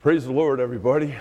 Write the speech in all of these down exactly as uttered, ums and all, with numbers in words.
Praise the Lord, everybody.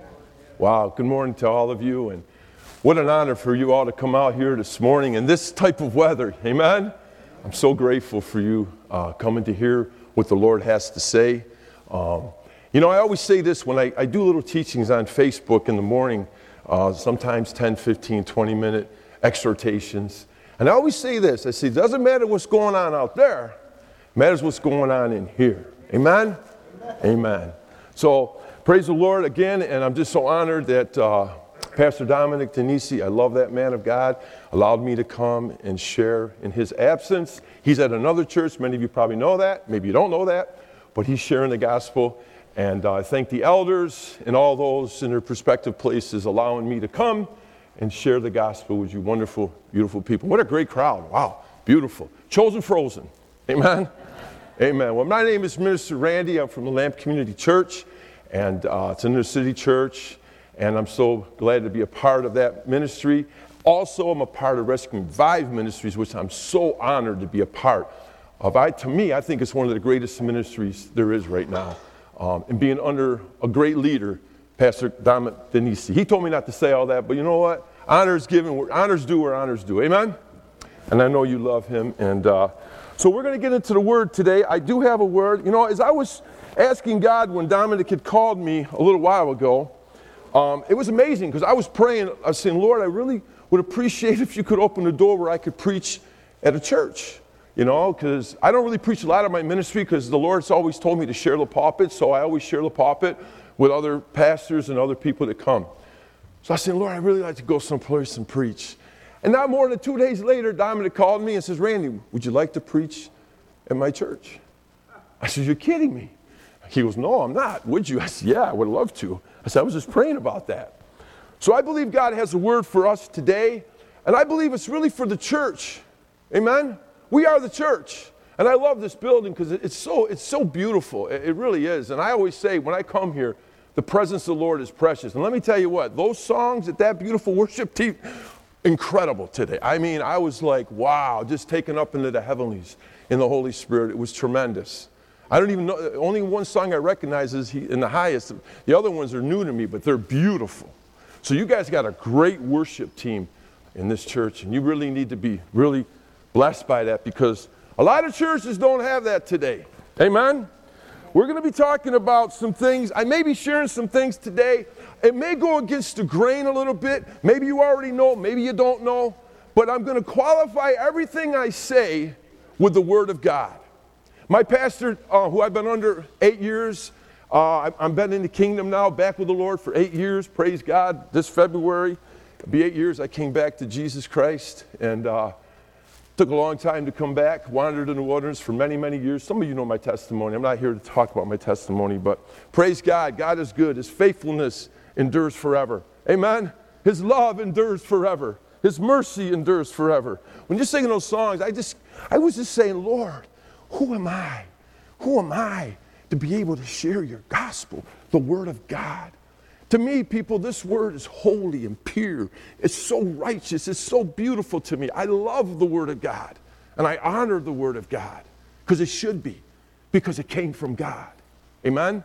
Wow, good morning to all of you, and what an honor for you all to come out here this morning in this type of weather. Amen? I'm so grateful for you uh, coming to hear what the Lord has to say. Um, you know, I always say this when I, I do little teachings on Facebook in the morning, uh, sometimes ten, fifteen, twenty minute exhortations. And I always say this, I say, it doesn't matter what's going on out there, it matters what's going on in here. Amen? Amen. Amen. So, praise the Lord again, and I'm just so honored that uh, Pastor Dominic Denisi, I love that man of God, allowed me to come and share in his absence. He's at another church. Many of you probably know that. Maybe you don't know that, but he's sharing the gospel. And uh, I thank the elders and all those in their respective places allowing me to come and share the gospel with you wonderful, beautiful people. What a great crowd. Wow, beautiful. Chosen frozen. Amen. Amen. Well, my name is Minister Randy. I'm from the Lamp Community Church, and uh, it's an inner city church, and I'm so glad to be a part of that ministry. Also, I'm a part of Rescue Revive Ministries, which I'm so honored to be a part of. I, to me, I think it's one of the greatest ministries there is right now, um, and being under a great leader, Pastor Dominic Denisi. He told me not to say all that, but you know what? Honors given, where honors due where honors due. Amen? And I know you love him, and uh, so we're going to get into the word today. I do have a word. You know, as I was asking God when Dominic had called me a little while ago, um, it was amazing because I was praying. I was saying, Lord, I really would appreciate if you could open the door where I could preach at a church. You know, because I don't really preach a lot of my ministry because the Lord's always told me to share the pulpit, so I always share the pulpit with other pastors and other people that come. So I said, Lord, I'd really like to go someplace and preach. And not more than two days later, Dominic called me and says, Randy, would you like to preach at my church? I said, you're kidding me. He goes, no, I'm not. Would you? I said, yeah, I would love to. I said, I was just praying about that. So I believe God has a word for us today, and I believe it's really for the church. Amen? We are the church. And I love this building because it's so, it's so beautiful. It, it really is. And I always say, when I come here, the presence of the Lord is precious. And let me tell you what, those songs that that beautiful worship team, incredible today. I mean, I was like, wow, just taken up into the heavenlies in the Holy Spirit. It was tremendous. I don't even know, only one song I recognize is he, in the highest. The other ones are new to me, but they're beautiful. So you guys got a great worship team in this church, and you really need to be really blessed by that because a lot of churches don't have that today. Amen? We're going to be talking about some things. I may be sharing some things today. It may go against the grain a little bit. Maybe you already know, maybe you don't know. But I'm going to qualify everything I say with the Word of God. My pastor, uh, who I've been under eight years, uh, I've been in the kingdom now, back with the Lord for eight years. Praise God. This February, it'll be eight years I came back to Jesus Christ. And uh, took a long time to come back, wandered in the wilderness for many, many years. Some of you know my testimony. I'm not here to talk about my testimony, but praise God. God is good. His faithfulness endures forever. Amen? His love endures forever. His mercy endures forever. When you're singing those songs, I just, I was just saying, Lord, who am I? Who am I to be able to share your gospel, the word of God? To me, people, this word is holy and pure. It's so righteous. It's so beautiful to me. I love the word of God, and I honor the word of God because it should be, because it came from God. Amen?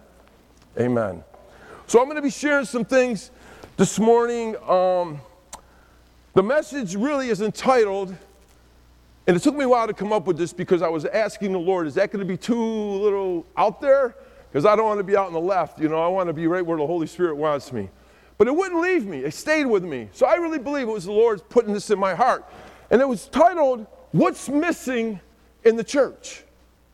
Amen. So I'm going to be sharing some things this morning. Um, the message really is entitled, and it took me a while to come up with this because I was asking the Lord, is that going to be too little out there? Because I don't want to be out on the left, you know, I want to be right where the Holy Spirit wants me. But it wouldn't leave me, it stayed with me. So I really believe it was the Lord putting this in my heart. And it was titled, What's Missing in the Church?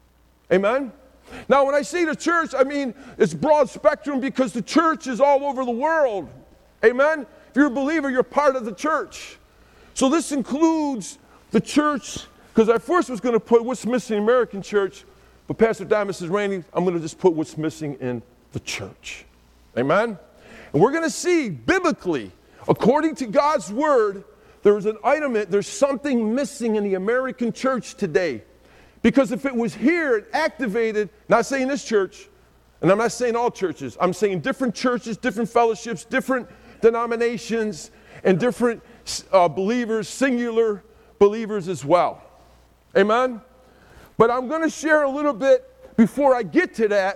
Amen? Now when I say the church, I mean it's broad spectrum because the church is all over the world. Amen? If you're a believer, you're part of the church. So this includes the church, because I first was going to put what's missing in the American church, but Pastor Dominic says, Randy, I'm going to just put what's missing in the church. Amen? And we're going to see biblically, according to God's word, there's an item, there's something missing in the American church today. Because if it was here, it activated, not saying this church, and I'm not saying all churches, I'm saying different churches, different fellowships, different denominations, and different uh, believers, singular believers as well. Amen? But I'm going to share a little bit, before I get to that,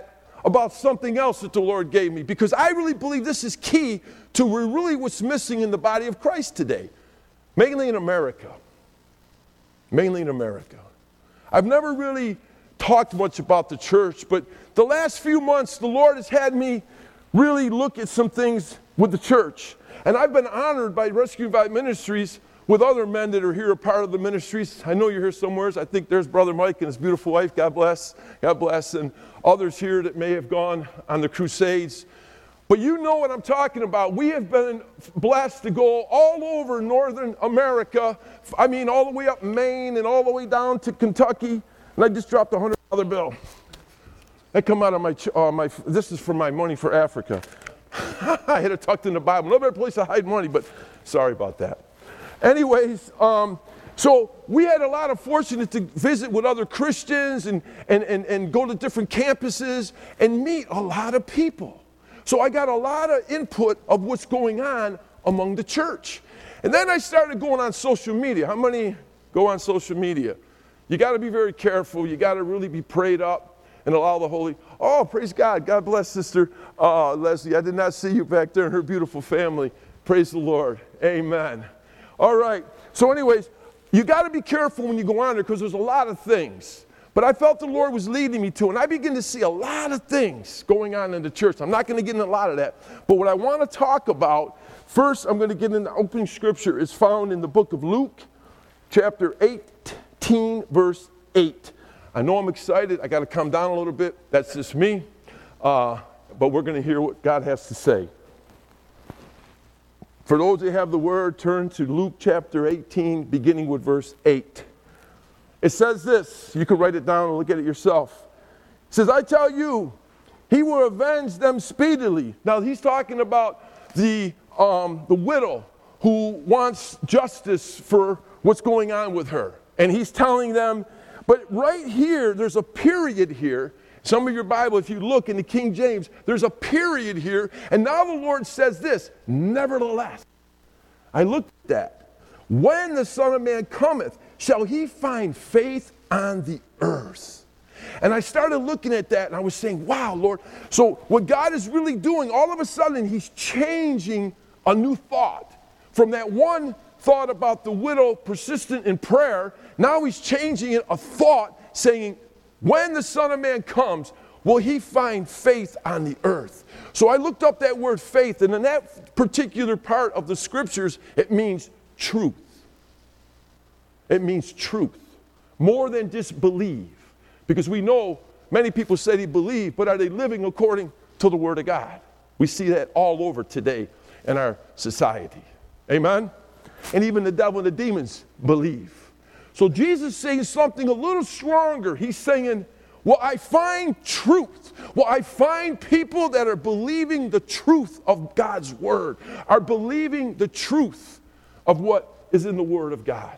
about something else that the Lord gave me, because I really believe this is key to really what's missing in the body of Christ today, mainly in America. Mainly in America. I've never really talked much about the church, but the last few months, the Lord has had me really look at some things with the church. And I've been honored by Rescue Revive Ministries with other men that are here, a part of the ministries. I know you're here somewhere. I think there's Brother Mike and his beautiful wife. God bless. God bless. And others here that may have gone on the crusades. But you know what I'm talking about. We have been blessed to go all over Northern America. I mean, all the way up Maine and all the way down to Kentucky. And I just dropped a hundred dollar bill. That come out of my, uh, my, this is for my money for Africa. I had it tucked in the Bible. No better place to hide money, but sorry about that. Anyways, um, so we had a lot of fortunate to visit with other Christians and, and, and, and go to different campuses and meet a lot of people. So I got a lot of input of what's going on among the church. And then I started going on social media. How many go on social media? You got to be very careful. You got to really be prayed up and allow the Holy, oh, praise God. God bless Sister uh, Leslie. I did not see you back there and her beautiful family. Praise the Lord. Amen. All right. So anyways, you got to be careful when you go on there because there's a lot of things. But I felt the Lord was leading me to, and I begin to see a lot of things going on in the church. I'm not going to get into a lot of that. But what I want to talk about, first I'm going to get into opening scripture. Is found in the book of Luke, chapter eighteen, verse eight. I know I'm excited. I got to calm down a little bit. That's just me. Uh, but we're going to hear what God has to say. For those that have the word, turn to Luke chapter eighteen, beginning with verse eight. It says this. You can write it down and look at it yourself. It says, I tell you, he will avenge them speedily. Now, he's talking about the, um, the widow who wants justice for what's going on with her. And he's telling them, but right here, there's a period here. Some of your Bible, if you look in the King James, there's a period here. And now the Lord says this, nevertheless. I looked at that. When the Son of Man cometh, shall he find faith on the earth? And I started looking at that and I was saying, wow, Lord. So what God is really doing, all of a sudden, he's changing a new thought. From that one thought about the widow persistent in prayer, now he's changing it a thought saying, when the Son of Man comes, will he find faith on the earth? So I looked up that word faith, and in that particular part of the scriptures, it means truth. It means truth. More than just believe. Because we know many people say they believe, but are they living according to the Word of God? We see that all over today in our society. Amen? And even the devil and the demons believe. So Jesus is saying something a little stronger. He's saying, well, I find truth. Well, I find people that are believing the truth of God's Word, are believing the truth of what is in the Word of God.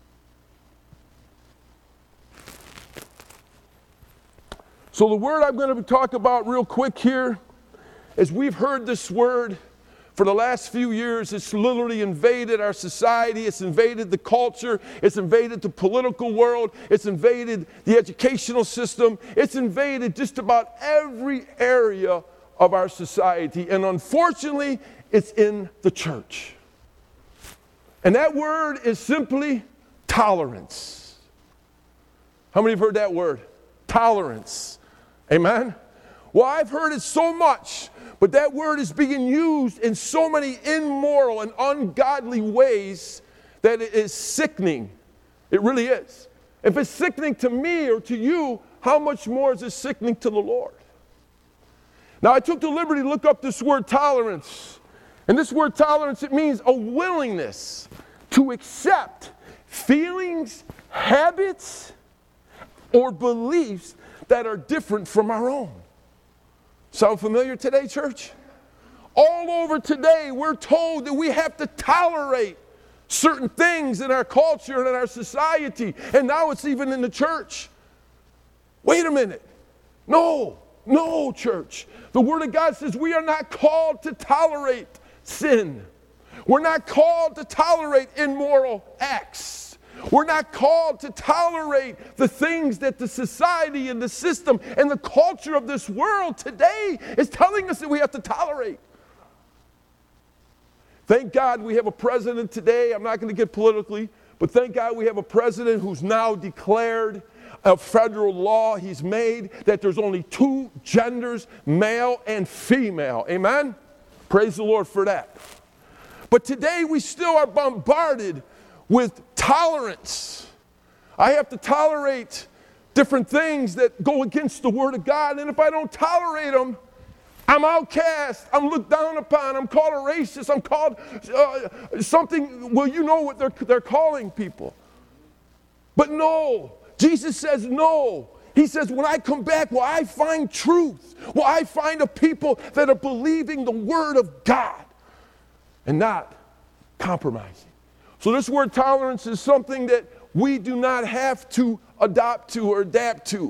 So the word I'm going to talk about real quick here is we've heard this word for the last few years. It's literally invaded our society. It's invaded the culture. It's invaded the political world. It's invaded the educational system. It's invaded just about every area of our society. And unfortunately, it's in the church. And that word is simply tolerance. How many have heard that word? Tolerance. Amen? Well, I've heard it so much, but that word is being used in so many immoral and ungodly ways that it is sickening. It really is. If it's sickening to me or to you, how much more is it sickening to the Lord? Now, I took the liberty to look up this word tolerance. And this word tolerance, it means a willingness to accept feelings, habits, or beliefs that are different from our own. Sound familiar today, church? All over today, we're told that we have to tolerate certain things in our culture and in our society. And now it's even in the church. Wait a minute. No, no, church. The Word of God says we are not called to tolerate sin. We're not called to tolerate immoral acts. We're not called to tolerate the things that the society and the system and the culture of this world today is telling us that we have to tolerate. Thank God we have a president today. I'm not going to get politically, but thank God we have a president who's now declared a federal law he's made that there's only two genders, male and female. Amen? Praise the Lord for that. But today we still are bombarded with tolerance. I have to tolerate different things that go against the Word of God, and if I don't tolerate them, I'm outcast, I'm looked down upon, I'm called a racist, I'm called uh, something, well, you know what they're, they're calling people. But no, Jesus says no. He says, when I come back, will I find truth? Will I find a people that are believing the Word of God and not compromising? So this word tolerance is something that we do not have to adopt to or adapt to.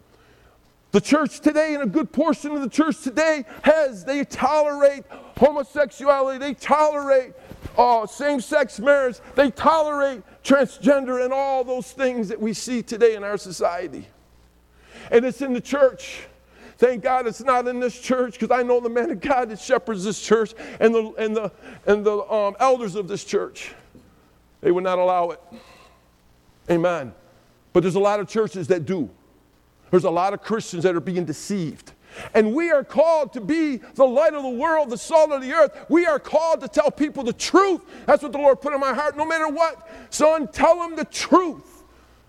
The church today, and a good portion of the church today, has, they tolerate homosexuality, they tolerate uh, same-sex marriage, they tolerate transgender and all those things that we see today in our society. And it's in the church. Thank God it's not in this church, because I know the man of God that shepherds this church and the, and the, and the um, elders of this church. They would not allow it. Amen. But there's a lot of churches that do. There's a lot of Christians that are being deceived. And we are called to be the light of the world, the salt of the earth. We are called to tell people the truth. That's what the Lord put in my heart. No matter what, son, tell them the truth.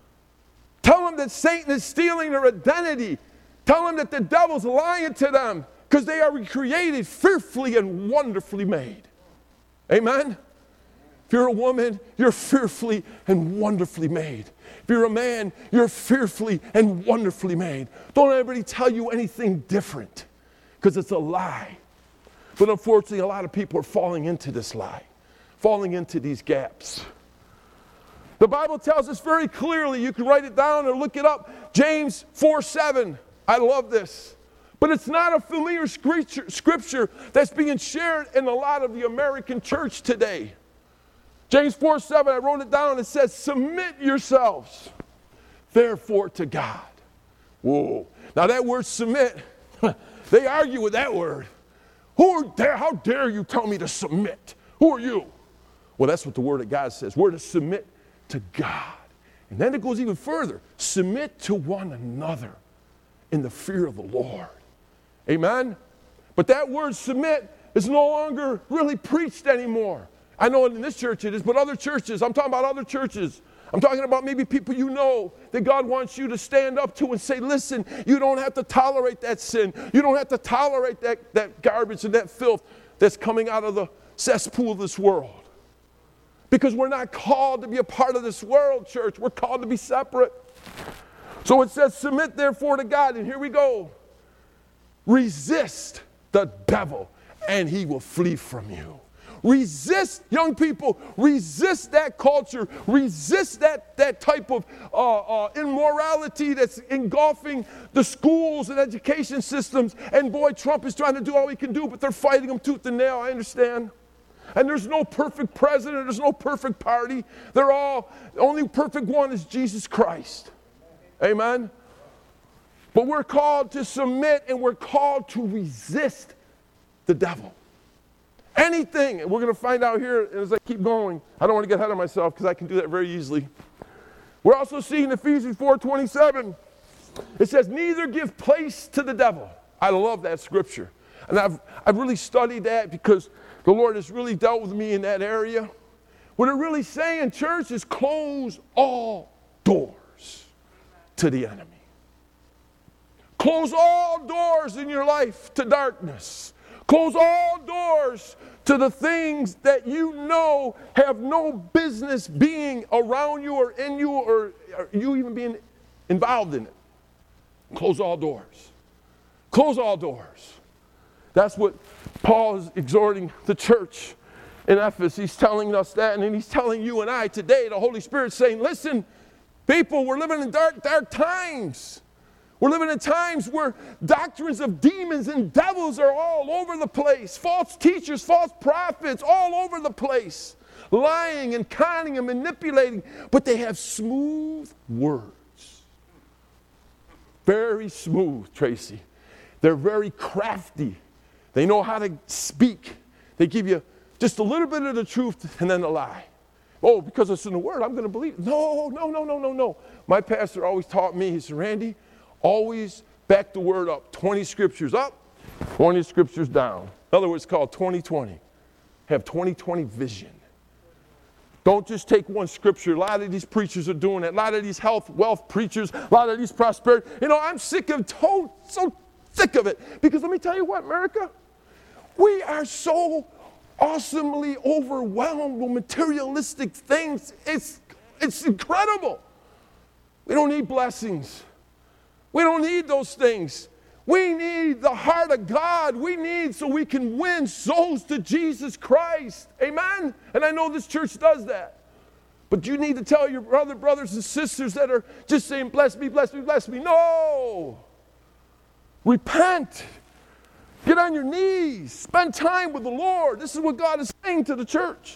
Tell them that Satan is stealing their identity. Tell them that the devil's lying to them, because they are created fearfully and wonderfully made. Amen? If you're a woman, you're fearfully and wonderfully made. If you're a man, you're fearfully and wonderfully made. Don't everybody tell you anything different, because it's a lie. But unfortunately, a lot of people are falling into this lie, falling into these gaps. The Bible tells us very clearly, you can write it down or look it up, James four seven. I love this. But it's not a familiar scripture, scripture that's being shared in a lot of the American church today. James four seven, I wrote it down. It says, submit yourselves, therefore, to God. Whoa. Now that word submit, they argue with that word. Who are dare, how dare you tell me to submit? Who are you? Well, that's what the Word of God says. We're to submit to God. And then it goes even further. Submit to one another in the fear of the Lord. Amen? But that word submit is no longer really preached anymore. I know in this church it is, but other churches, I'm talking about other churches. I'm talking about maybe people you know that God wants you to stand up to and say, listen, you don't have to tolerate that sin. You don't have to tolerate that, that garbage and that filth that's coming out of the cesspool of this world. Because we're not called to be a part of this world, church. We're called to be separate. So it says, submit therefore to God. And here we go. Resist the devil, and he will flee from you. Resist, young people, resist that culture. Resist that, that type of uh, uh, immorality that's engulfing the schools and education systems. And boy, Trump is trying to do all he can do, but they're fighting him tooth and nail, I understand. And there's no perfect president, there's no perfect party. They're all, the only perfect one is Jesus Christ. Amen? But we're called to submit, and we're called to resist the devil. Anything, and we're going to find out here as I keep going. I don't want to get ahead of myself because I can do that very easily. We're also seeing Ephesians four twenty-seven. It says, neither give place to the devil. I love that scripture. And I've, I've really studied that because the Lord has really dealt with me in that area. What it really saying, church, is close all doors to the enemy. Close all doors in your life to darkness. Close all doors to the things that you know have no business being around you or in you or, or you even being involved in it. Close all doors. Close all doors. That's what Paul is exhorting the church in Ephesus. He's telling us that, and then he's telling you and I today, the Holy Spirit saying, listen, people, we're living in dark, dark times. We're living in times where doctrines of demons and devils are all over the place. False teachers, false prophets, all over the place. lying and conning and manipulating, but they have smooth words. Very smooth, Tracy. They're very crafty. They know how to speak. They give you just a little bit of the truth and then a lie. Oh, because it's in the Word, I'm going to believe it. No, no, no, no, no, no. My pastor always taught me, he said, Randy, always back the Word up. twenty scriptures up, twenty scriptures down. In other words, it's called twenty twenty. Have twenty twenty vision. Don't just take one scripture. A lot of these preachers are doing that. A lot of these health, wealth preachers, a lot of these prosperity. You know, I'm sick of, to- so sick of it. Because let me tell you what, America, we are so awesomely overwhelmed with materialistic things. It's, it's incredible. We don't need blessings. We don't need those things. We need the heart of God. We need so we can win souls to Jesus Christ. Amen? And I know this church does that. But you need to tell your other brothers and sisters that are just saying, bless me, bless me, bless me. No. Repent. Get on your knees. Spend time with the Lord. This is what God is saying to the church.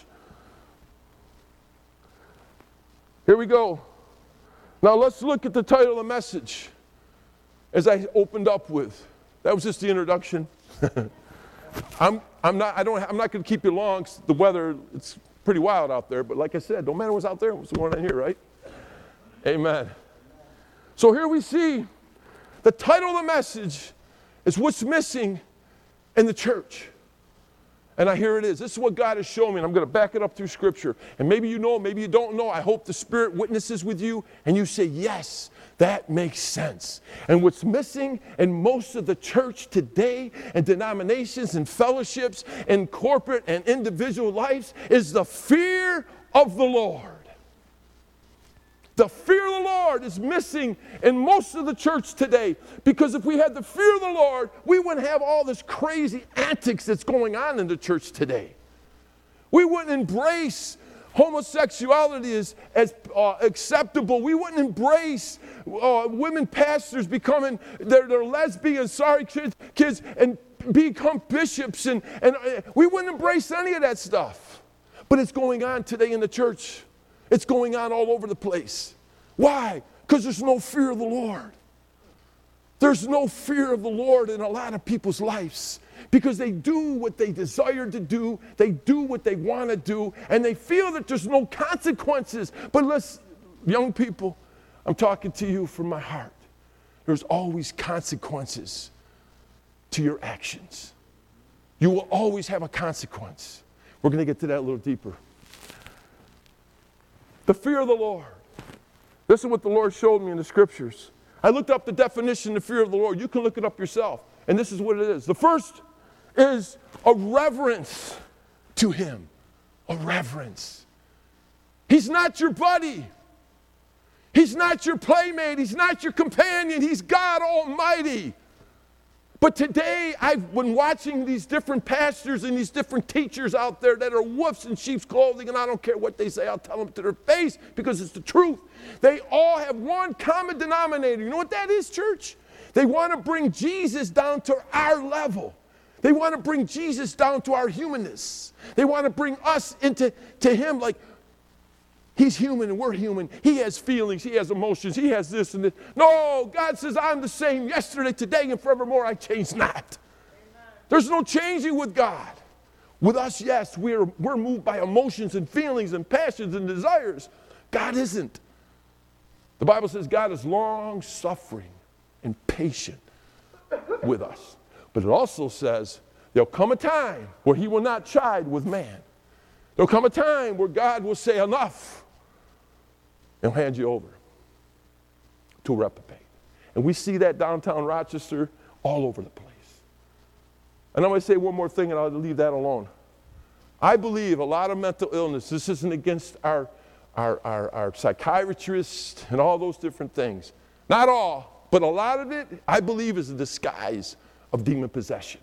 Here we go. Now let's look at the title of the message. As I opened up with, that was just the introduction. I'm, I'm not, I don't, I'm not going to keep you long. The weather, it's pretty wild out there. But like I said, don't matter what's out there, what's going on here, right? Amen. So here we see the title of the message is what's missing in the church. And I, here it is. This is what God has shown me, and I'm going to back it up through Scripture. And maybe you know, maybe you don't know. I hope the Spirit witnesses with you, and you say, yes, that makes sense. And what's missing in most of the church today, and denominations and fellowships and corporate and individual lives, is the fear of the Lord. The fear of the Lord is missing in most of the church today, because if we had the fear of the Lord, we wouldn't have all this crazy antics that's going on in the church today. We wouldn't embrace homosexuality as, as uh, acceptable. We wouldn't embrace uh, women pastors becoming, they're, they're lesbians, sorry kids, kids, and become bishops, and, and uh, we wouldn't embrace any of that stuff. But it's going on today in the church. It's going on all over the place. Why? Because there's no fear of the Lord. There's no fear of the Lord in a lot of people's lives, because they do what they desire to do, they do what they want to do, and they feel that there's no consequences. But listen, young people, I'm talking to you from my heart. There's always consequences to your actions. You will always have a consequence. We're going to get to that a little deeper. The fear of the Lord. This is what the Lord showed me in the Scriptures. I looked up the definition of the fear of the Lord. You can look it up yourself. And this is what it is. The first is a reverence to Him. A reverence. He's not your buddy. He's not your playmate. He's not your companion. He's God Almighty. But today, I've been watching these different pastors and these different teachers out there that are wolves in sheep's clothing, and I don't care what they say. I'll tell them to their face because it's the truth. They all have one common denominator. You know what that is, church? They want to bring Jesus down to our level. They want to bring Jesus down to our humanness. They want to bring us into to Him like He's human and we're human. He has feelings. He has emotions. He has this and this. No, God says, I'm the same yesterday, today, and forevermore. I change not. Amen. There's no changing with God. With us, yes, we're, we're moved by emotions and feelings and passions and desires. God isn't. The Bible says God is long-suffering and patient with us. But it also says there'll come a time where He will not chide with man. There'll come a time where God will say, enough. And hand you over to a reprobate. And we see that downtown Rochester all over the place. And I'm going to say one more thing, and I'll leave that alone. I believe a lot of mental illness, this isn't against our, our, our, our psychiatrists and all those different things. Not all, but a lot of it, I believe, is a disguise of demon possession.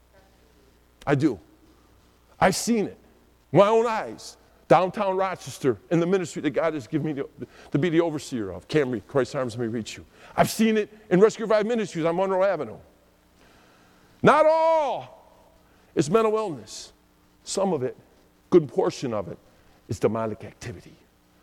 I do. I've seen it. My own eyes. Downtown Rochester, in the ministry that God has given me to, to be the overseer of, Camry, Christ's Arms May Reach You. I've seen it in Rescue Revive Ministries on Monroe Avenue. Not all is mental illness. Some of it, good portion of it, is demonic activity.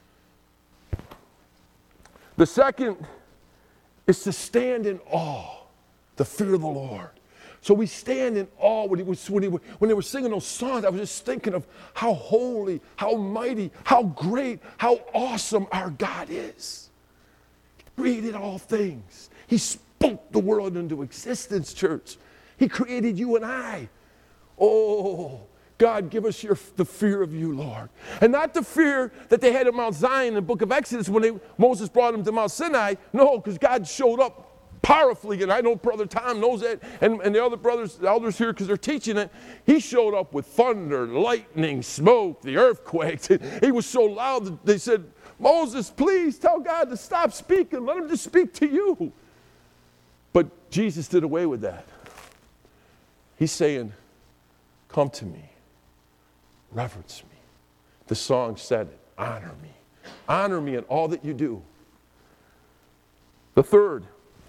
The second is to stand in awe, the fear of the Lord. So we stand in awe. When, he was, when, he, when they were singing those songs, I was just thinking of how holy, how mighty, how great, how awesome our God is. He created all things. He spoke the world into existence, church. He created you and I. Oh, God, give us your, the fear of you, Lord. And not the fear that they had at Mount Zion in the book of Exodus when they, Moses brought them to Mount Sinai. No, because God showed up powerfully, and I know Brother Tom knows that, and, and the other brothers, the elders here, because they're teaching it. He showed up with thunder, lightning, smoke, the earthquakes. He was so loud that they said, Moses, please tell God to stop speaking. Let him just speak to you. But Jesus did away with that. He's saying, come to me. Reverence me. The song said it. Honor me. Honor me in all that you do. The third,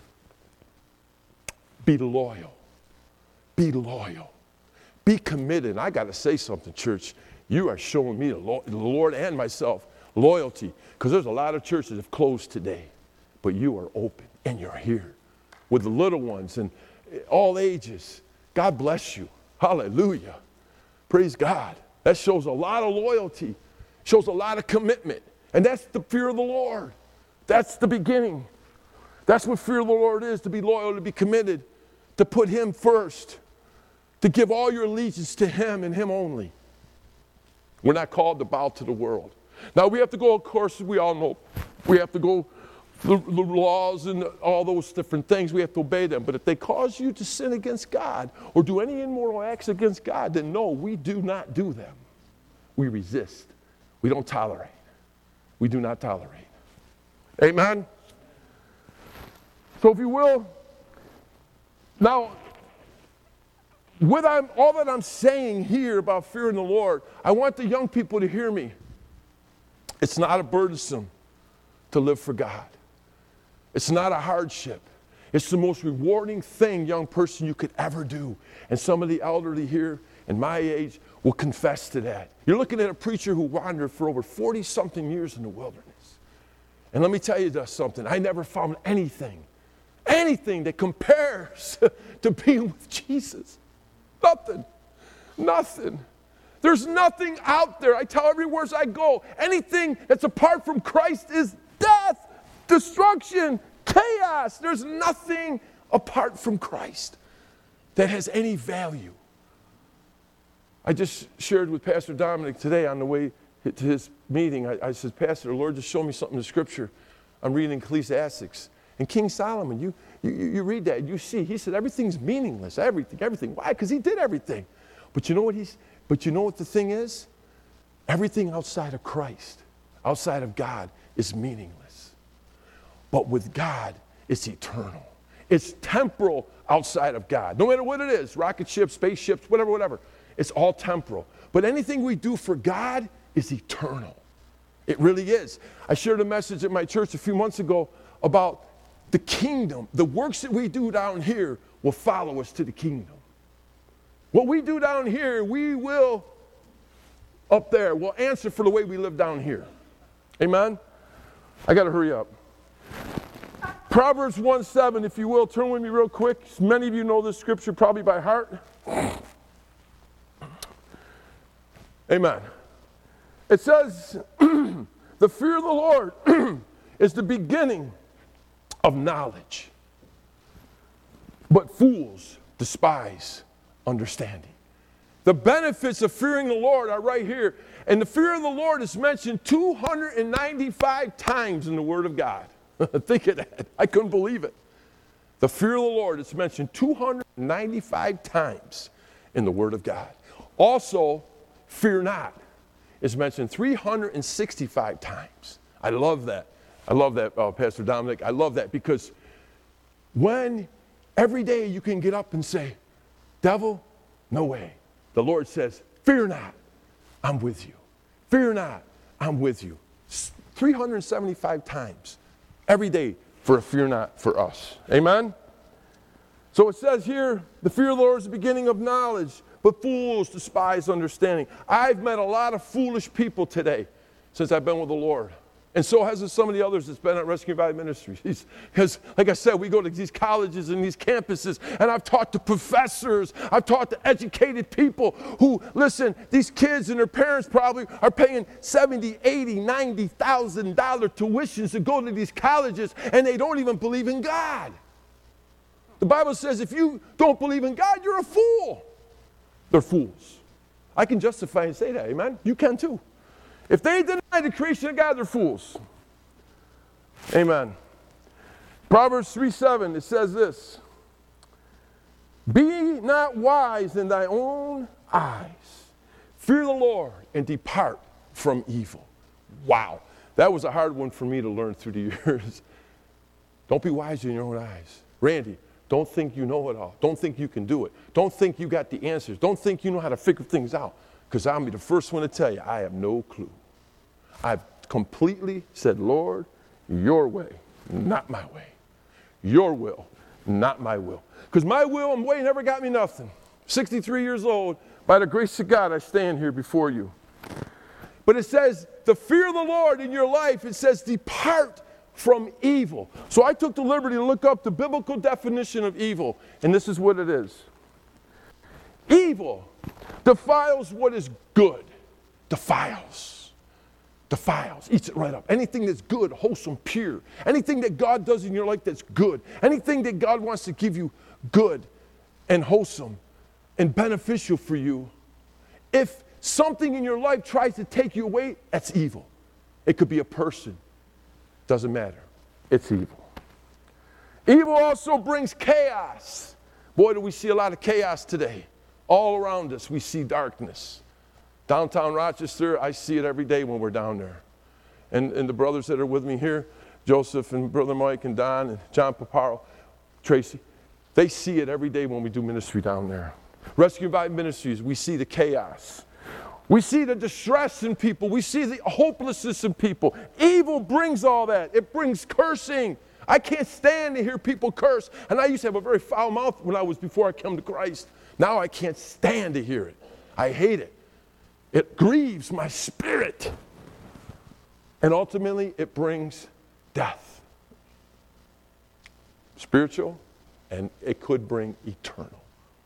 be loyal. Be loyal. Be committed. I got to say something, church. You are showing me, the Lord and myself, loyalty. Because there's a lot of churches that have closed today. But you are open and you're here with the little ones and all ages. God bless you. Hallelujah. Praise God. That shows a lot of loyalty. Shows a lot of commitment. And that's the fear of the Lord. That's the beginning. That's what fear of the Lord is, to be loyal, to be committed, to put him first, to give all your allegiance to him and him only. We're not called to bow to the world. Now we have to go, of course, we all know, we have to go, the, the laws and all those different things, we have to obey them. But if they cause you to sin against God or do any immoral acts against God, then no, we do not do them. We resist. We don't tolerate. We do not tolerate. Amen? So if you will, now, with I'm, all that I'm saying here about fearing the Lord, I want the young people to hear me. It's not a burdensome to live for God. It's not a hardship. It's the most rewarding thing, young person, you could ever do. And some of the elderly here and my age will confess to that. You're looking at a preacher who wandered for over forty-something years in the wilderness. And let me tell you something. I never found anything, anything that compares to being with Jesus. Nothing. Nothing. There's nothing out there. I tell everywhere I go, anything that's apart from Christ is death, destruction, chaos. There's nothing apart from Christ that has any value. I just shared with Pastor Dominic today on the way to his meeting. I, I said, Pastor, the Lord just showed me something in the scripture. I'm reading Ecclesiastes. And King Solomon, you, you, you read that, and you see, he said everything's meaningless, everything, everything. Why? Because he did everything. But you know what he's, but you know what the thing is? Everything outside of Christ, outside of God, is meaningless. But with God, it's eternal. It's temporal outside of God. No matter what it is, rocket ships, spaceships, whatever, whatever. It's all temporal. But anything we do for God is eternal. It really is. I shared a message at my church a few months ago about the kingdom. The works that we do down here will follow us to the kingdom. What we do down here, we will up there. We'll answer for the way we live down here. Amen? I got to hurry up. Proverbs one seven, if you will, turn with me real quick. Many of you know this scripture probably by heart. Amen. It says, the fear of the Lord is the beginning of knowledge, but fools despise understanding. The benefits of fearing the Lord are right here. And the fear of the Lord is mentioned two hundred ninety-five times in the Word of God. Think of that. I couldn't believe it. The fear of the Lord is mentioned two hundred ninety-five times in the Word of God. Also, fear not is mentioned three hundred sixty-five times. I love that. I love that, uh, Pastor Dominic. I love that because when every day you can get up and say, devil, no way. The Lord says, fear not, I'm with you. Fear not, I'm with you. three hundred seventy-five times every day for a fear not for us. Amen? So it says here, the fear of the Lord is the beginning of knowledge, But fools despise understanding. I've met a lot of foolish people today since I've been with the Lord. And so has some of the others that's been at Rescue Valley Ministries. Because, like I said, we go to these colleges and these campuses, and I've talked to professors, I've talked to educated people who, listen, these kids and their parents probably are paying seventy, eighty, ninety thousand dollars tuitions to go to these colleges, and they don't even believe in God. The Bible says if you don't believe in God, you're a fool. They're fools. I can justify and say that, amen? You can too. If they deny the creation of God, they're fools. Amen. Proverbs three seven, it says this. Be not wise in thy own eyes. Fear the Lord and depart from evil. Wow. That was a hard one for me to learn through the years. Don't be wise in your own eyes. Randy, don't think you know it all. Don't think you can do it. Don't think you got the answers. Don't think you know how to figure things out. Because I'll be the first one to tell you, I have no clue. I've completely said, Lord, your way, not my way. Your will, not my will. Because my will and way never got me nothing. sixty-three years old, by the grace of God, I stand here before you. But it says, the fear of the Lord in your life, it says, depart from evil. So I took the liberty to look up the biblical definition of evil, and this is what it is. Evil defiles what is good. Defiles. Defiles. Eats it right up. Anything that's good, wholesome, pure. Anything that God does in your life that's good. Anything that God wants to give you good and wholesome and beneficial for you. If something in your life tries to take you away, that's evil. It could be a person. Doesn't matter. It's evil. Evil also brings chaos. Boy, do we see a lot of chaos today. All around us, we see darkness. Downtown Rochester, I see it every day when we're down there. And, and the brothers that are with me here, Joseph and Brother Mike and Don and John Paparo, Tracy, they see it every day when we do ministry down there. Rescue Valley Ministries, we see the chaos. We see the distress in people. We see the hopelessness in people. Evil brings all that. It brings cursing. I can't stand to hear people curse. And I used to have a very foul mouth when I was, before I came to Christ. Now I can't stand to hear it. I hate it. It grieves my spirit. And ultimately, it brings death. Spiritual, and it could bring eternal.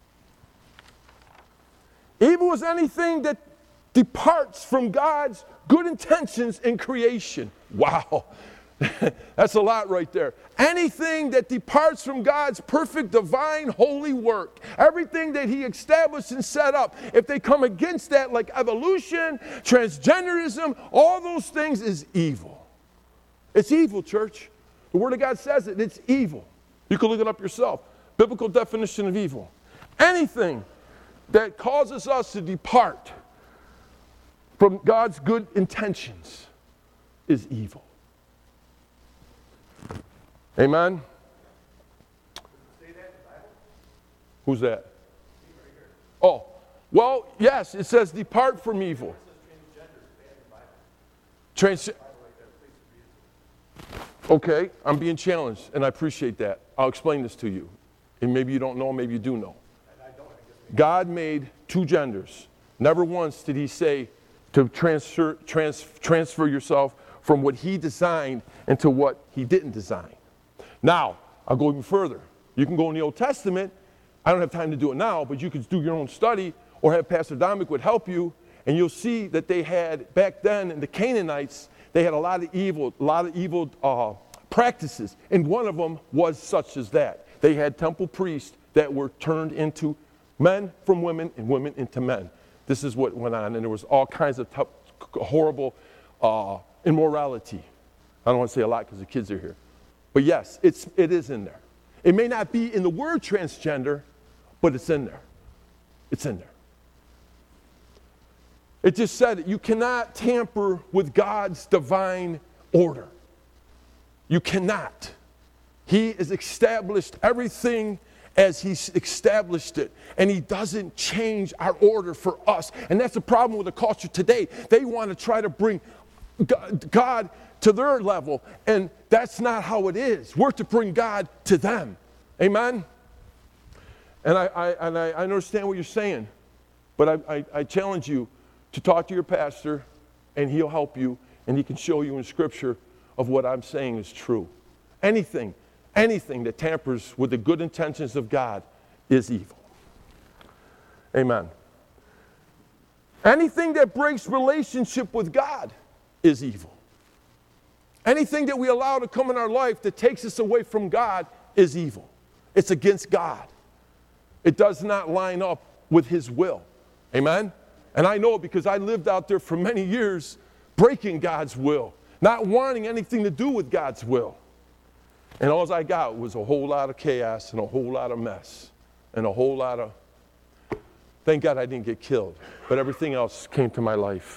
Evil is anything that departs from God's good intentions in creation. Wow. That's a lot right there. Anything that departs from God's perfect, divine, holy work. Everything that he established and set up. If they come against that, like evolution, transgenderism, all those things is evil. It's evil, church. The Word of God says it. It's evil. You can look it up yourself. Biblical definition of evil. Anything that causes us to depart from God's good intentions is evil. Amen? Say that in the Bible? Who's that? Right here. Oh, well, yes, it says depart from evil. Trans- okay, I'm being challenged, and I appreciate that. I'll explain this to you. And maybe you don't know, maybe you do know. God made two genders. Never once did he say to transfer, trans, transfer yourself from what he designed into what he didn't design. Now, I'll go even further. You can go in the Old Testament. I don't have time to do it now, but you could do your own study or have Pastor Dominic would help you, and you'll see that they had, back then, in the Canaanites, they had a lot of evil, a lot of evil uh, practices, and one of them was such as that. They had temple priests that were turned into men from women and women into men. This is what went on, and there was all kinds of t- horrible uh, immorality. I don't want to say a lot because the kids are here. But yes, it's, it is in there. It may not be in the word transgender, but it's in there. It's in there. It just said that you cannot tamper with God's divine order. You cannot. He has established everything as he's established it. And he doesn't change our order for us. And that's the problem with the culture today. They want to try to bring God to their level, and that's not how it is. We're to bring God to them. Amen? And I, I, and I understand what you're saying. But I, I, I challenge you to talk to your pastor, and he'll help you, and he can show you in Scripture of what I'm saying is true. Anything, anything that tampers with the good intentions of God is evil. Amen. Anything that breaks relationship with God is evil. Anything that we allow to come in our life that takes us away from God is evil. It's against God. It does not line up with His will. Amen? And I know it because I lived out there for many years breaking God's will, not wanting anything to do with God's will. And all I got was a whole lot of chaos and a whole lot of mess and a whole lot of, thank God I didn't get killed, but everything else came to my life.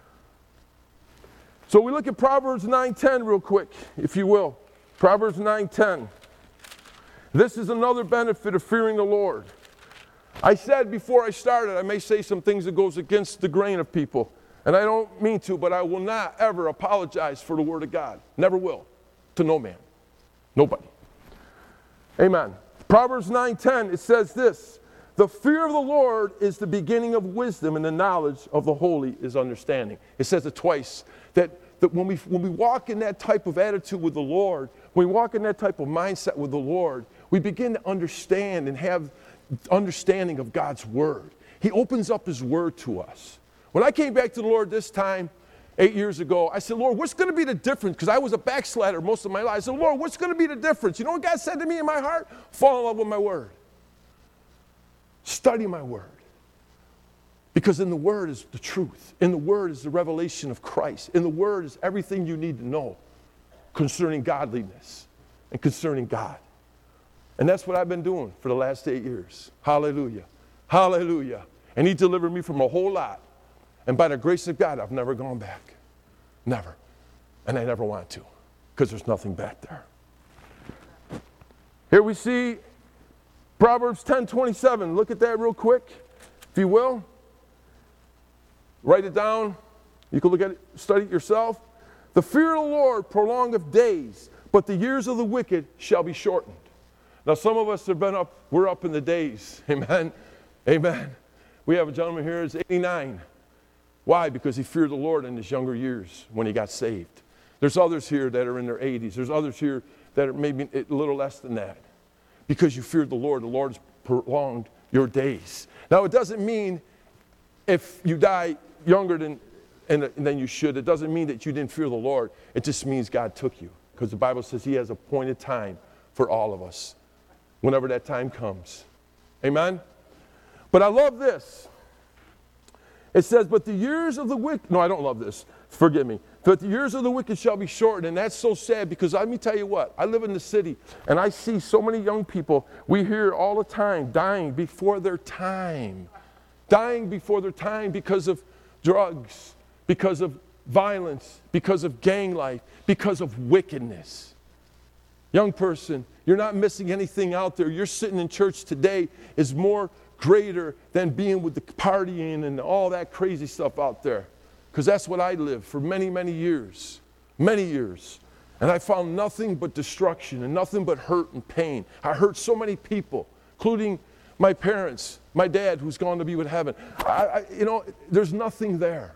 So we look at Proverbs nine ten real quick, if you will. Proverbs nine ten. This is another benefit of fearing the Lord. I said before I started, I may say some things that goes against the grain of people. And I don't mean to, but I will not ever apologize for the Word of God. Never will. To no man. Nobody. Amen. Proverbs nine ten, it says this. The fear of the Lord is the beginning of wisdom, and the knowledge of the holy is understanding. It says it twice. That, that when we, when we walk in that type of attitude with the Lord, when we walk in that type of mindset with the Lord, we begin to understand and have understanding of God's Word. He opens up His Word to us. When I came back to the Lord this time, eight years ago, I said, Lord, what's going to be the difference? Because I was a backslider most of my life. I said, Lord, what's going to be the difference? You know what God said to me in my heart? Fall in love with my Word. Study my Word. Because in the Word is the truth. In the Word is the revelation of Christ. In the Word is everything you need to know concerning godliness and concerning God. And that's what I've been doing for the last eight years. Hallelujah. Hallelujah. And He delivered me from a whole lot. And by the grace of God, I've never gone back. Never. And I never want to, because there's nothing back there. Here we see Proverbs ten twenty-seven. Look at that real quick, if you will. Write it down. You can look at it, study it yourself. The fear of the Lord prolongeth days, but the years of the wicked shall be shortened. Now, some of us have been up, we're up in the days. Amen. Amen. We have a gentleman here who's eighty-nine. Why? Because he feared the Lord in his younger years when he got saved. There's others here that are in their eighties. There's others here that are maybe a little less than that. Because you feared the Lord, the Lord has prolonged your days. Now, it doesn't mean if you die younger than, and, than you should, it doesn't mean that you didn't fear the Lord. It just means God took you. Because the Bible says He has appointed time for all of us, whenever that time comes. Amen? But I love this. It says, but the years of the wicked, no, I don't love this. Forgive me. But the years of the wicked shall be shortened. And that's so sad because let me tell you what, I live in the city and I see so many young people, we hear all the time, dying before their time. Dying before their time because of drugs, because of violence, because of gang life, because of wickedness. Young person, you're not missing anything out there. You're sitting in church today is more greater than being with the partying and all that crazy stuff out there. Because that's what I lived for many, many years. Many years. And I found nothing but destruction and nothing but hurt and pain. I hurt so many people, including my parents, my dad who's gone to be with heaven. I, I, you know, there's nothing there.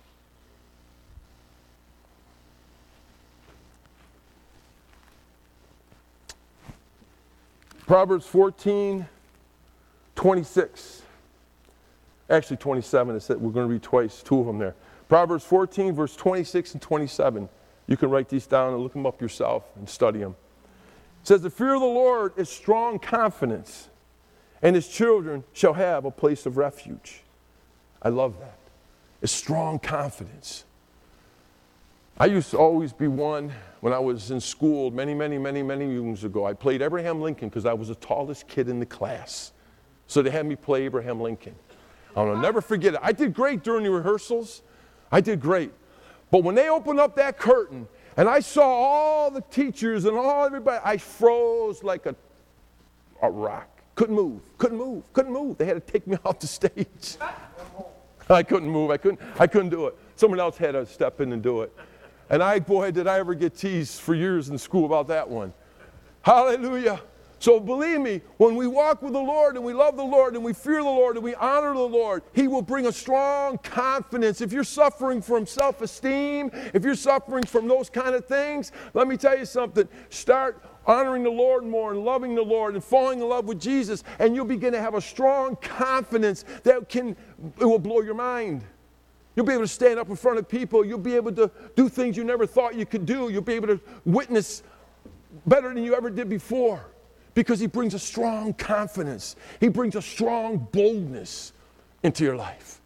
Proverbs fourteen twenty-six. Actually twenty-seven, it said we're going to read twice, two of them there. Proverbs fourteen, verse twenty-six and twenty-seven. You can write these down and look them up yourself and study them. It says, the fear of the Lord is strong confidence, and His children shall have a place of refuge. I love that. It's strong confidence. I used to always be one, when I was in school many, many, many, many years ago, I played Abraham Lincoln because I was the tallest kid in the class. So they had me play Abraham Lincoln. I'll never forget it. I did great during the rehearsals. I did great. But when they opened up that curtain and I saw all the teachers and all everybody, I froze like a, a rock. Couldn't move, couldn't move, couldn't move. They had to take me off the stage. I couldn't move, I couldn't, I couldn't do it. Someone else had to step in and do it. And I, boy, did I ever get teased for years in school about that one. Hallelujah. So believe me, when we walk with the Lord and we love the Lord and we fear the Lord and we honor the Lord, He will bring a strong confidence. If you're suffering from self-esteem, if you're suffering from those kind of things, let me tell you something. Start honoring the Lord more and loving the Lord and falling in love with Jesus, and you'll begin to have a strong confidence that can, it will blow your mind. You'll be able to stand up in front of people. You'll be able to do things you never thought you could do. You'll be able to witness better than you ever did before. Because He brings a strong confidence. He brings a strong boldness into your life.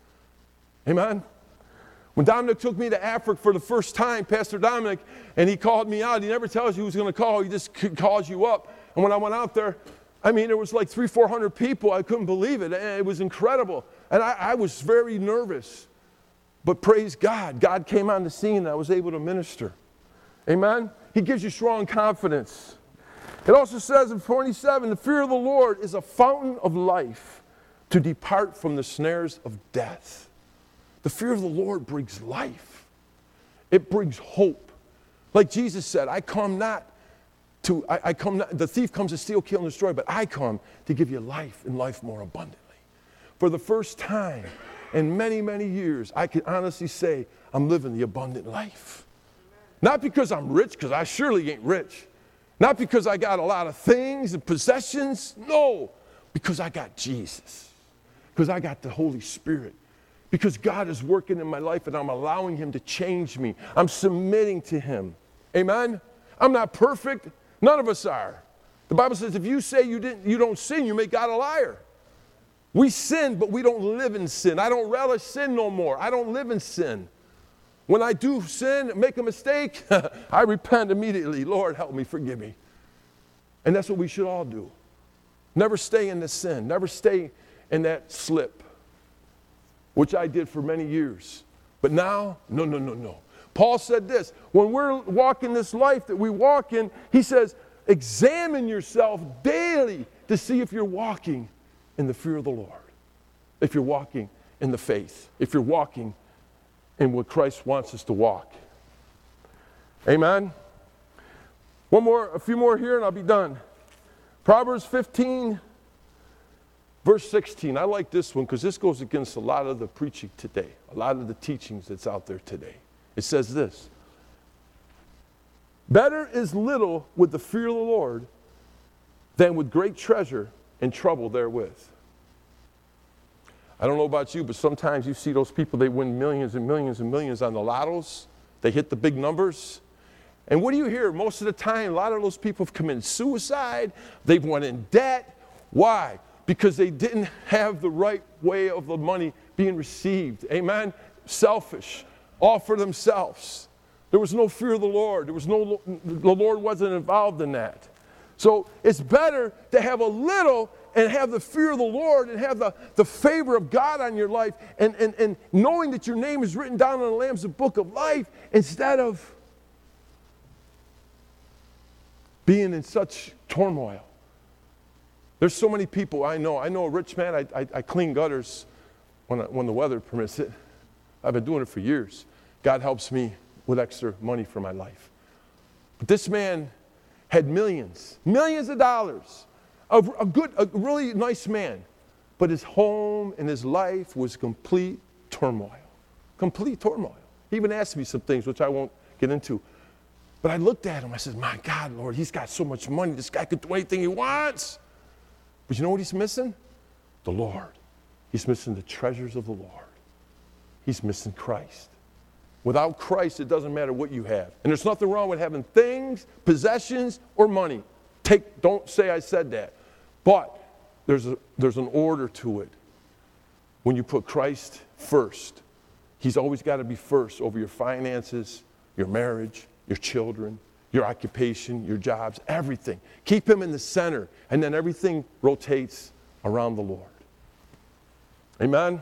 Amen? When Dominic took me to Africa for the first time, Pastor Dominic, and he called me out, he never tells you who's going to call. He just calls you up. And when I went out there, I mean, there was like three, four hundred people. I couldn't believe it. It was incredible. And I, I was very nervous. But praise God, God came on the scene and I was able to minister. Amen? He gives you strong confidence. It also says in twenty-seven, the fear of the Lord is a fountain of life to depart from the snares of death. The fear of the Lord brings life. It brings hope. Like Jesus said, I come not to, I, I come not, the thief comes to steal, kill, and destroy, but I come to give you life and life more abundantly. For the first time in many, many years, I can honestly say I'm living the abundant life. Not because I'm rich, because I surely ain't rich. Not because I got a lot of things and possessions. No, because I got Jesus. Because I got the Holy Spirit. Because God is working in my life and I'm allowing Him to change me. I'm submitting to Him. Amen? I'm not perfect. None of us are. The Bible says if you say you didn't, you don't sin, you make God a liar. We sin, but we don't live in sin. I don't relish sin no more. I don't live in sin. When I do sin, make a mistake, I repent immediately. Lord, help me, forgive me. And that's what we should all do. Never stay in the sin. Never stay in that slip, which I did for many years. But now, no, no, no, no. Paul said this, when we're walking this life that we walk in, he says, examine yourself daily to see if you're walking in the fear of the Lord, if you're walking in the faith, if you're walking in what Christ wants us to walk. Amen? One more, a few more here and I'll be done. Proverbs fifteen, verse sixteen. I like this one because this goes against a lot of the preaching today, a lot of the teachings that's out there today. It says this, better is little with the fear of the Lord than with great treasure and trouble therewith. I don't know about you, but sometimes you see those people, they win millions and millions and millions on the lottos. They hit the big numbers. And what do you hear? Most of the time, a lot of those people have committed suicide. They've went in debt. Why? Because they didn't have the right way of the money being received. Amen? Selfish. All for themselves. There was no fear of the Lord. There was no, the Lord wasn't involved in that. So it's better to have a little and have the fear of the Lord and have the, the favor of God on your life and, and, and knowing that your name is written down in the Lamb's book of life instead of being in such turmoil. There's so many people I know. I know a rich man. I, I, I clean gutters when, I, when the weather permits it. I've been doing it for years. God helps me with extra money for my life. But this man had millions, millions of dollars. A, a good, a really nice man, but his home and his life was complete turmoil, complete turmoil. He even asked me some things, which I won't get into. But I looked at him, I said, my God, Lord, he's got so much money, this guy could do anything he wants. But you know what he's missing? The Lord. He's missing the treasures of the Lord. He's missing Christ. Without Christ, it doesn't matter what you have. And there's nothing wrong with having things, possessions, or money. Take, don't say I said that. But there's, a, there's an order to it. When you put Christ first, He's always got to be first over your finances, your marriage, your children, your occupation, your jobs, everything. Keep Him in the center, and then everything rotates around the Lord. Amen?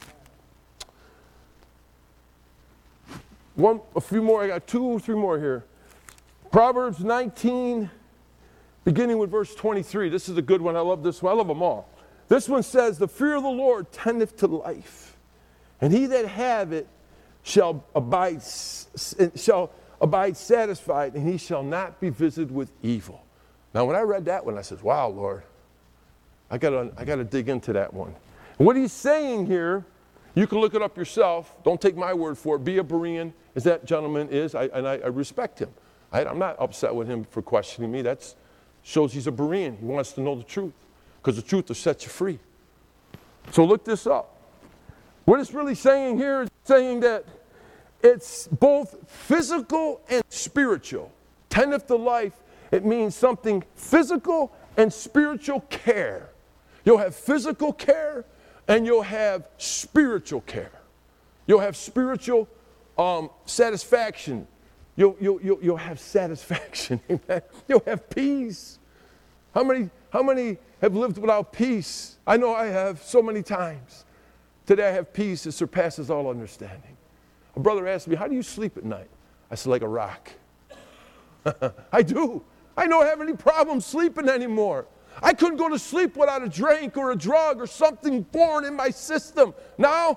One, a few more. I got two or three more here. Proverbs nineteen, beginning with verse twenty-three. This is a good one. I love this one. I love them all. This one says, the fear of the Lord tendeth to life, and he that have it shall abide, shall abide satisfied, and he shall not be visited with evil. Now, when I read that one, I said, wow, Lord, I got I got to dig into that one. And what he's saying here, you can look it up yourself. Don't take my word for it. Be a Berean, as that gentleman is, I, and I, I respect him. I, I'm not upset with him for questioning me. That shows he's a Berean. He wants to know the truth, because the truth will set you free. So look this up. What it's really saying here is saying that it's both physical and spiritual. Tendeth to life, it means something physical and spiritual care. You'll have physical care and you'll have spiritual care. You'll have spiritual um, satisfaction. You'll, you'll, you'll, you'll have satisfaction. Amen. You'll have peace. How many, how many have lived without peace? I know I have so many times. Today I have peace that surpasses all understanding. A brother asked me, how do you sleep at night? I said, like a rock. I do. I don't have any problem sleeping anymore. I couldn't go to sleep without a drink or a drug or something foreign in my system. Now,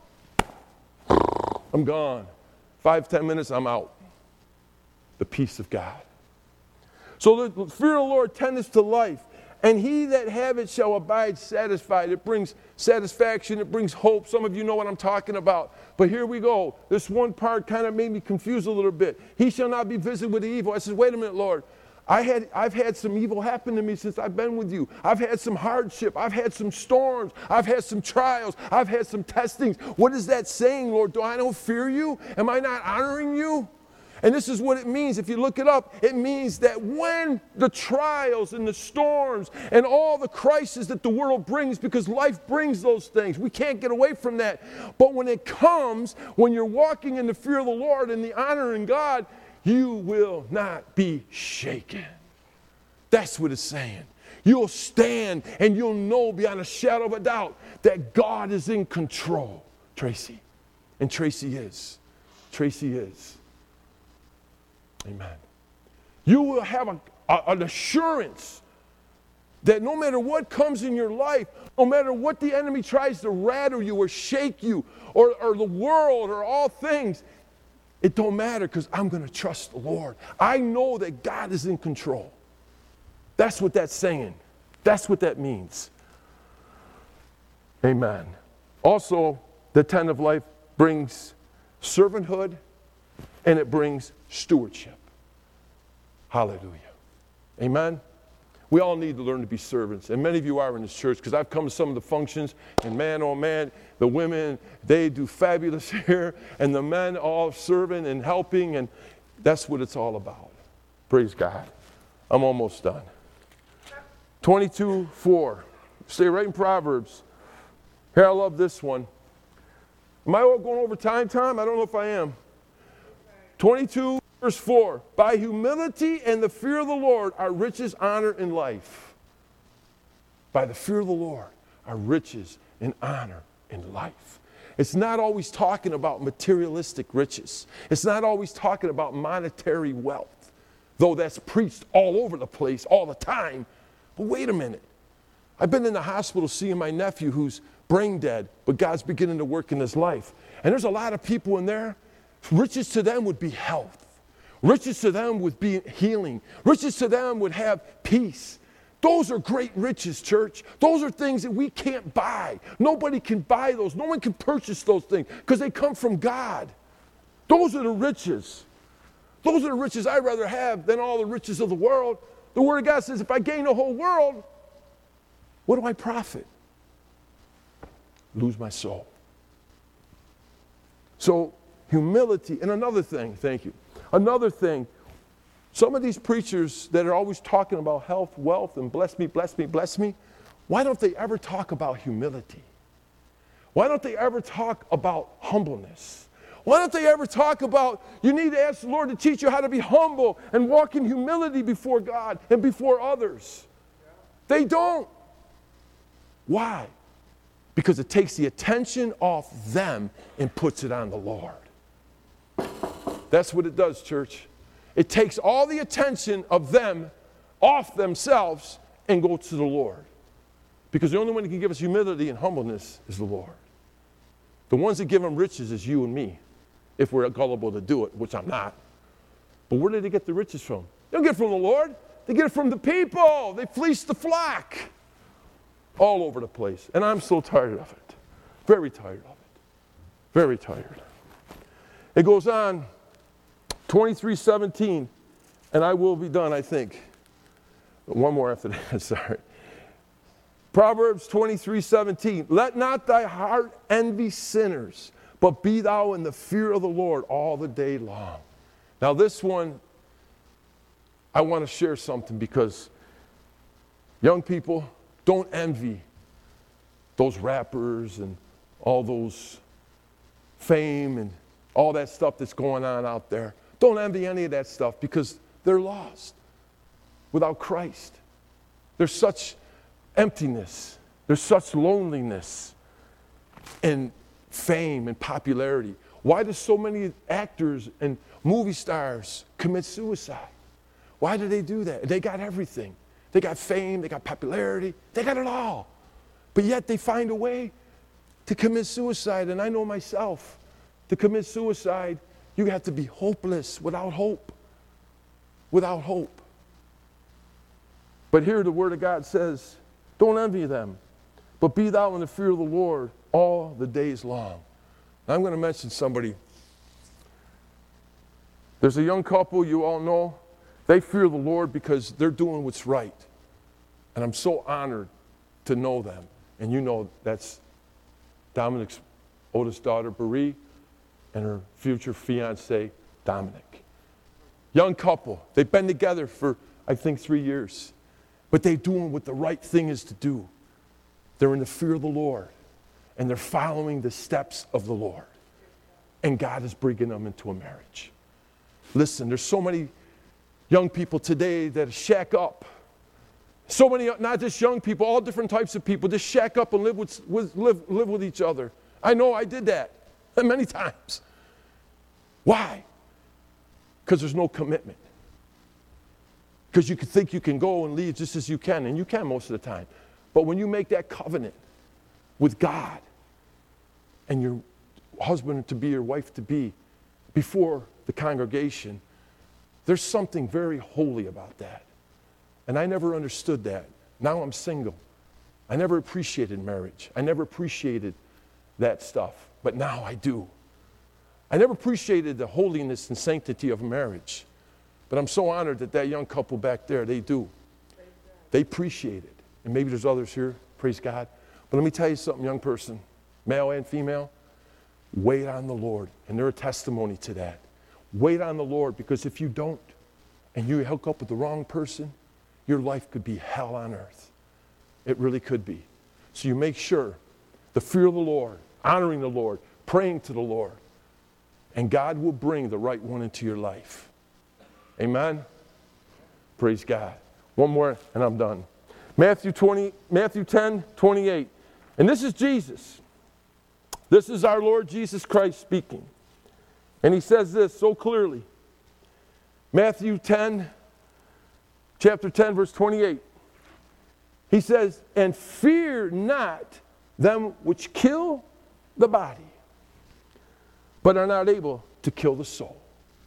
I'm gone. Five, ten minutes, I'm out. The peace of God. So the fear of the Lord tendeth to life, and he that have it shall abide satisfied. It brings satisfaction, it brings hope. Some of you know what I'm talking about. But here we go. This one part kind of made me confused a little bit. He shall not be visited with evil. I said, wait a minute, Lord. I had, I've had some evil happen to me since I've been with you. I've had some hardship. I've had some storms. I've had some trials. I've had some testings. What is that saying, Lord? Do I not fear you? Am I not honoring you? And this is what it means. If you look it up, it means that when the trials and the storms and all the crises that the world brings, because life brings those things, we can't get away from that. But when it comes, when you're walking in the fear of the Lord and the honor in God, you will not be shaken. That's what it's saying. You'll stand and you'll know beyond a shadow of a doubt that God is in control, Tracy. And Tracy is. Tracy is. Amen. You will have a, a, an assurance that no matter what comes in your life, no matter what the enemy tries to rattle you or shake you, or, or the world or all things, it don't matter, because I'm going to trust the Lord. I know that God is in control. That's what that's saying. That's what that means. Amen. Also, the tent of life brings servanthood and it brings stewardship. Hallelujah. Amen. We all need to learn to be servants, and many of you are in this church, because I've come to some of the functions, and man, oh man, the women, they do fabulous here, and the men all serving and helping, and that's what it's all about. Praise God. I'm almost done. twenty-two four. Stay right in Proverbs. Here, I love this one. Am I all going over time, Tom? I don't know if I am. twenty-two verse four, by humility and the fear of the Lord are riches, honor, and life. By the fear of the Lord are riches and honor and life. It's not always talking about materialistic riches. It's not always talking about monetary wealth, though that's preached all over the place all the time. But wait a minute. I've been in the hospital seeing my nephew who's brain dead, but God's beginning to work in his life. And there's a lot of people in there. Riches to them would be health. Riches to them would be healing. Riches to them would have peace. Those are great riches, church. Those are things that we can't buy. Nobody can buy those. No one can purchase those things because they come from God. Those are the riches. Those are the riches I'd rather have than all the riches of the world. The Word of God says, if I gain the whole world, what do I profit? Lose my soul. So, humility, and another thing, thank you. Another thing, some of these preachers that are always talking about health, wealth, and bless me, bless me, bless me, why don't they ever talk about humility? Why don't they ever talk about humbleness? Why don't they ever talk about you need to ask the Lord to teach you how to be humble and walk in humility before God and before others? They don't. Why? Because it takes the attention off them and puts it on the Lord. That's what it does, church. It takes all the attention of them off themselves and goes to the Lord. Because the only one who can give us humility and humbleness is the Lord. The ones that give them riches is you and me, if we're gullible to do it, which I'm not. But where did they get the riches from? They don't get it from the Lord. They get it from the people. They fleece the flock all over the place. And I'm so tired of it. Very tired of it. Very tired. It goes on, twenty-three seventeen, and I will be done, I think. One more after that, sorry. Proverbs twenty-three seventeen, let not thy heart envy sinners, but be thou in the fear of the Lord all the day long. Now this one, I want to share something because young people, don't envy those rappers and all those fame and all that stuff that's going on out there. Don't envy any of that stuff because they're lost without Christ. There's such emptiness. There's such loneliness and fame and popularity. Why do so many actors and movie stars commit suicide? Why do they do that? They got everything. They got fame, they got popularity, they got it all. But yet they find a way to commit suicide. And I know myself, to commit suicide, you have to be hopeless, without hope. Without hope. But here the Word of God says, don't envy them, but be thou in the fear of the Lord all the days long. Now I'm going to mention somebody. There's a young couple you all know. They fear the Lord because they're doing what's right. And I'm so honored to know them. And you know that's Dominic's oldest daughter, Bree, and her future fiancé, Dominic. Young couple. They've been together for, I think, three years. But they're doing what the right thing is to do. They're in the fear of the Lord. And they're following the steps of the Lord. And God is bringing them into a marriage. Listen, there's so many young people today that shack up. So many, not just young people, all different types of people, just shack up and live with, with, live, live with each other. I know I did that many times. Why? Because there's no commitment. Because you can think you can go and leave just as you can, and you can most of the time. But when you make that covenant with God and your husband to be, your wife to be, before the congregation, there's something very holy about that. And I never understood that. Now I'm single. I never appreciated marriage. I never appreciated that stuff. But now I do. I never appreciated the holiness and sanctity of marriage. But I'm so honored that that young couple back there, they do. They appreciate it. And maybe there's others here, praise God. But let me tell you something, young person, male and female, wait on the Lord. And they're a testimony to that. Wait on the Lord, because if you don't, and you hook up with the wrong person, your life could be hell on earth. It really could be. So you make sure the fear of the Lord, honoring the Lord, praying to the Lord, and God will bring the right one into your life. Amen? Praise God. One more, and I'm done. Matthew twenty, Matthew ten, twenty-eight. And this is Jesus. This is our Lord Jesus Christ speaking. And he says this so clearly. Matthew ten, chapter ten, verse twenty-eight. He says, and fear not them which kill the body, but are not able to kill the soul.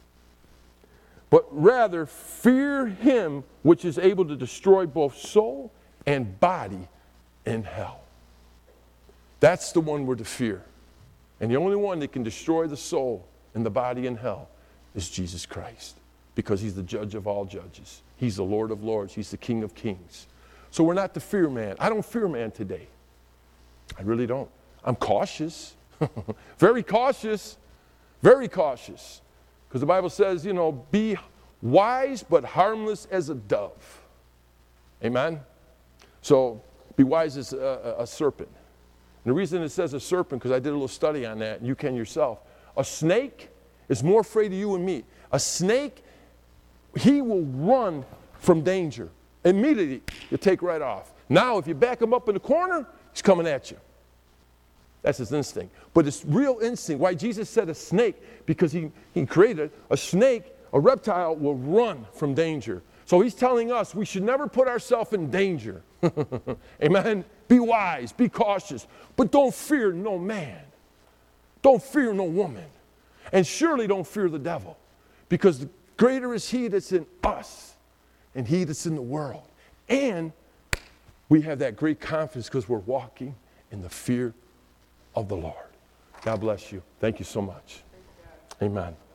But rather fear him which is able to destroy both soul and body in hell. That's the one we're to fear. And the only one that can destroy the soul and the body in hell is Jesus Christ. Because he's the judge of all judges. He's the Lord of lords. He's the King of kings. So we're not to fear man. I don't fear man today. I really don't. I'm cautious. Very cautious. Very cautious. Because the Bible says, you know, be wise but harmless as a dove. Amen? So be wise as a, a, a serpent. And the reason it says a serpent, because I did a little study on that, and you can yourself. A snake is more afraid of you and me. A snake, he will run from danger. Immediately, you take right off. Now, if you back him up in the corner, he's coming at you. That's his instinct. But it's real instinct. Why Jesus said a snake? Because he, he created a snake, a reptile will run from danger. So he's telling us we should never put ourselves in danger. Amen? Be wise, be cautious, but don't fear no man. Don't fear no woman. And surely don't fear the devil. Because greater is he that's in us and he that's in the world. And we have that great confidence because we're walking in the fear of the Lord. God bless you. Thank you so much. Amen.